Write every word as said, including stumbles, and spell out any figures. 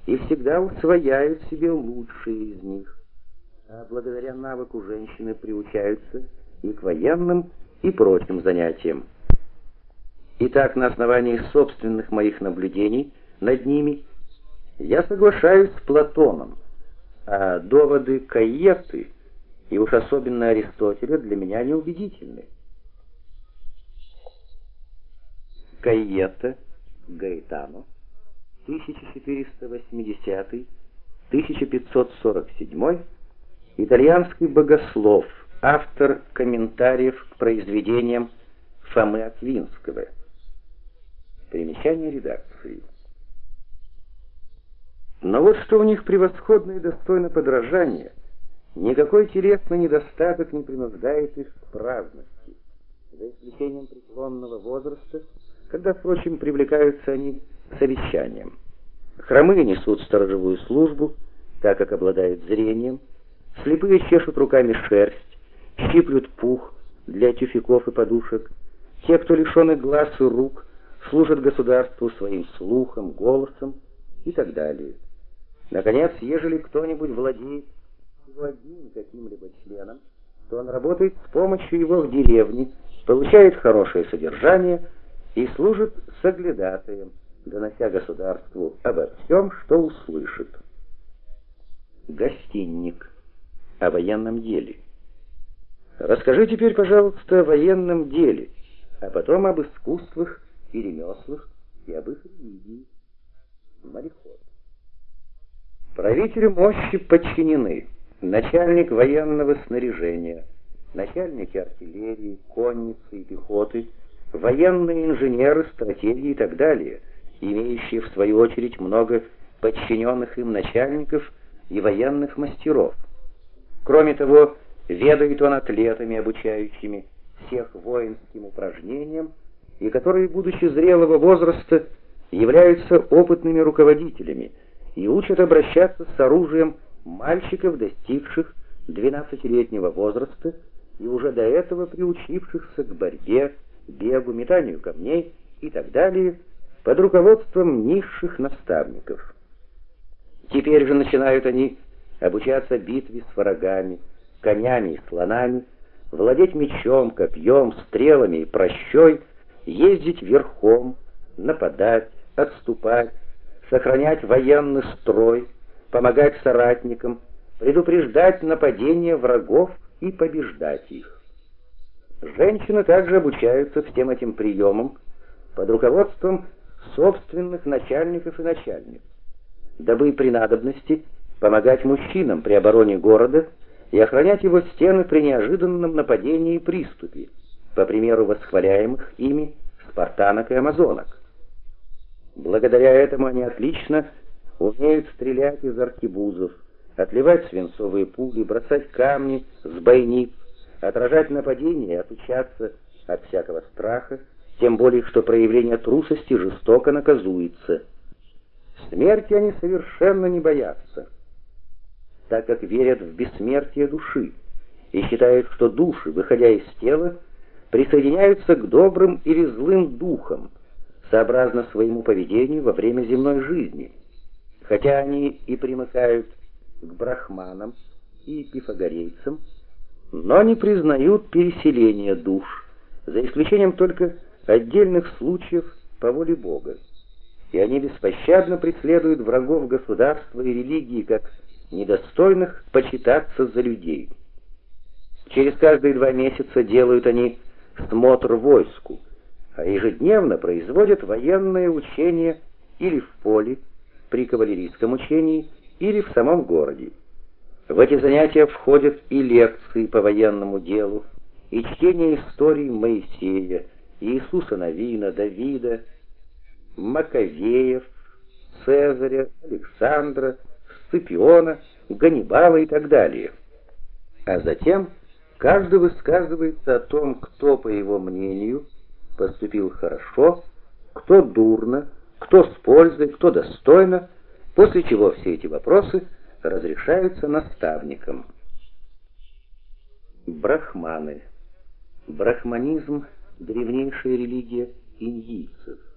и всегда усвояют себе лучшие из них, а благодаря навыку женщины приучаются и к военным, и прочим занятиям. Итак, на основании собственных моих наблюдений над ними я соглашаюсь с Платоном, а доводы Кайетты и уж особенно Аристотеля для меня неубедительны. Кайетта Гаэтано, тысяча четыреста восьмидесятый — тысяча пятьсот сорок седьмой, итальянский богослов, автор комментариев к произведениям Фомы Аквинского. Примечание редакции. Но вот что у них превосходно и достойно подражания, никакой телесный недостаток не принуждает их к праздности, за исключением преклонного возраста, когда, впрочем, привлекаются они к совещаниям. Хромые несут сторожевую службу, так как обладают зрением, слепые чешут руками шерсть, щиплют пух для тюфяков и подушек, те, кто лишены глаз и рук, служат государству своим слухом, голосом и так далее. Наконец, ежели кто-нибудь владеет всего одним каким-либо членом, то он работает с помощью его в деревне, получает хорошее содержание и служит соглядатаем, донося государству обо всем, что услышит. Гостинник. О военном деле. Расскажи теперь, пожалуйста, о военном деле, а потом об искусствах и ремеслах и об их религии. Мореход. Правителю мощи подчинены начальник военного снаряжения, начальники артиллерии, конницы и пехоты, военные инженеры, стратеги и так далее, имеющие в свою очередь много подчиненных им начальников и военных мастеров. Кроме того, ведает он атлетами, обучающими всех воинским упражнениям, и которые, будучи зрелого возраста, являются опытными руководителями и учат обращаться с оружием мальчиков, достигших двенадцатилетнего возраста и уже до этого приучившихся к борьбе, бегу, метанию камней и так далее, под руководством низших наставников. Теперь же начинают они обучаться битве с врагами, конями и слонами, владеть мечом, копьем, стрелами и пращой, ездить верхом, нападать, отступать, сохранять военный строй, помогать соратникам, предупреждать нападения врагов и побеждать их. Женщины также обучаются всем этим приемам под руководством собственных начальников и начальниц, дабы при надобности помогать мужчинам при обороне города и охранять его стены при неожиданном нападении и приступе, по примеру восхваляемых ими спартанок и амазонок. Благодаря этому они отлично умеют стрелять из аркебузов, отливать свинцовые пули, бросать камни с бойниц, отражать нападения и отучаться от всякого страха, тем более что проявление трусости жестоко наказуется. Смерти они совершенно не боятся, так как верят в бессмертие души и считают, что души, выходя из тела, присоединяются к добрым или злым духам, сообразно своему поведению во время земной жизни, хотя они и примыкают к брахманам и пифагорейцам, но не признают переселения душ, за исключением только отдельных случаев по воле Бога. И они беспощадно преследуют врагов государства и религии, как недостойных почитаться за людей. Через каждые два месяца делают они смотр войску, а ежедневно производят военные учения или в поле, при кавалерийском учении, или в самом городе. В эти занятия входят и лекции по военному делу, и чтение историй Моисея, Иисуса Навина, Давида, Маковеев, Цезаря, Александра, Сципиона, Ганнибала и так далее. А затем каждый высказывается о том, кто, по его мнению, поступил хорошо, кто дурно, кто с пользой, кто достойно, после чего все эти вопросы разрешаются наставником. Брахманы. Брахманизм — древнейшая религия индийцев.